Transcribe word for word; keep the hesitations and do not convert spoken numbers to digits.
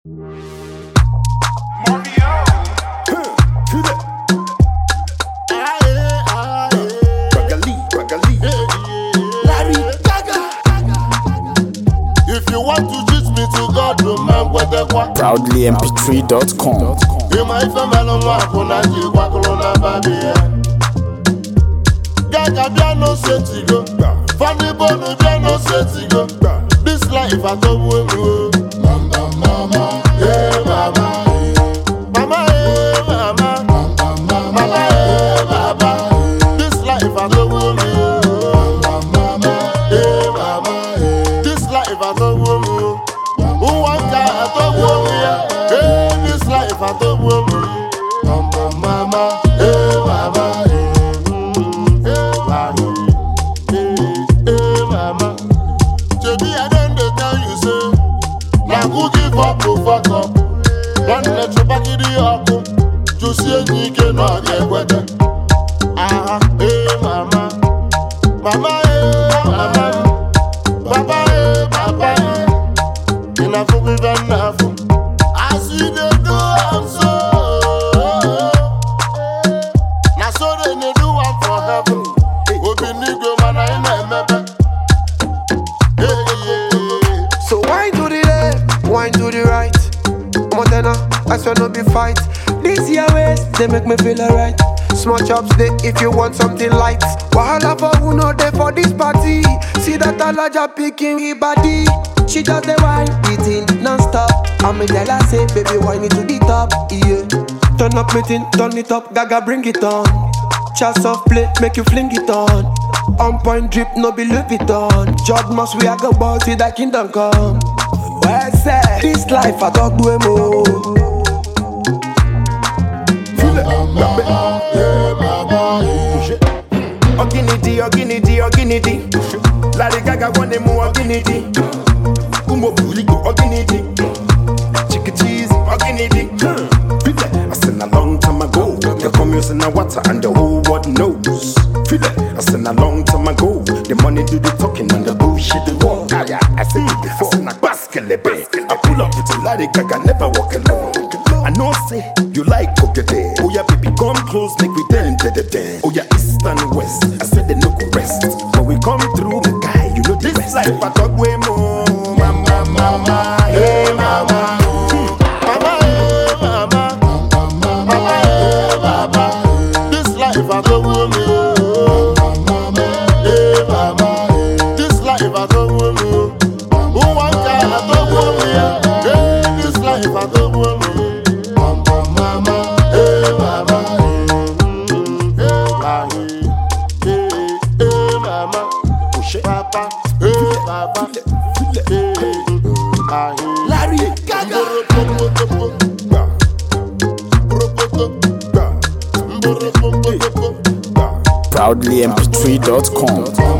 Proudly M P three dot com. This life I go with mama, mama, hey mama, mama, hey mama, mama, hey baba. This life I go with mama, mama, hey mama. This life I go with me. Who want I go with me? Hey, this life I go with me. Mama, mama, hey mama, hey mama, hey mama. Baby, I don't tell you so. Now who give up to fuck up? Don't let your back in the up. To see you cannot get weather. Ah, hey mama, mama, hey mama, papa, hey papa, hey. Enough with enough. I see the do I'm so. Now so they do one for heaven. We be nigga man I never. So wine to the left, wine to the right. Montana, I swear no be fight. This year ways, they make me feel alright. Small chops day if you want something light. Wahala for who know they for this party. See that Alaja picking me body. She just the wine, eating non-stop. I'm a tell her say, baby wine it to the top, yeah. Turn up me thing, turn it up, Gaga bring it on. Chance of play, make you fling it on. On point drip, no be Louis Vuitton. Judge must we a go ball till that kingdom come. Where say this life I talk to him oh. Oginidi, oginidi, oginidi. Lady Gaga want him more oginidi. Umo buligo, oginidi. Chicken cheese, oginidi. I said a long time ago. You come using the water and the whole world knows. Feel it. I said a long time ago. The money do the talking and the bullshit the walk. I said it before. I said a basket I pull up with a Lady Gaga, never walk alone. I know say you like Ogede. Oh yeah, baby, come close, make we den den den den. Oh yeah, east and west. I said they no go rest. But we come through, my guy, you know this rest. Life I talk way more. Mama, mama, hey mama. Mama, hey mama, mama, hey baba. This life I go with me. Mama, hey mama. This life I go with me. Who want I go with me? Hey, this life I go with me. Papa, hey, Papa, Larry Gaga. Proudly M P three dot com.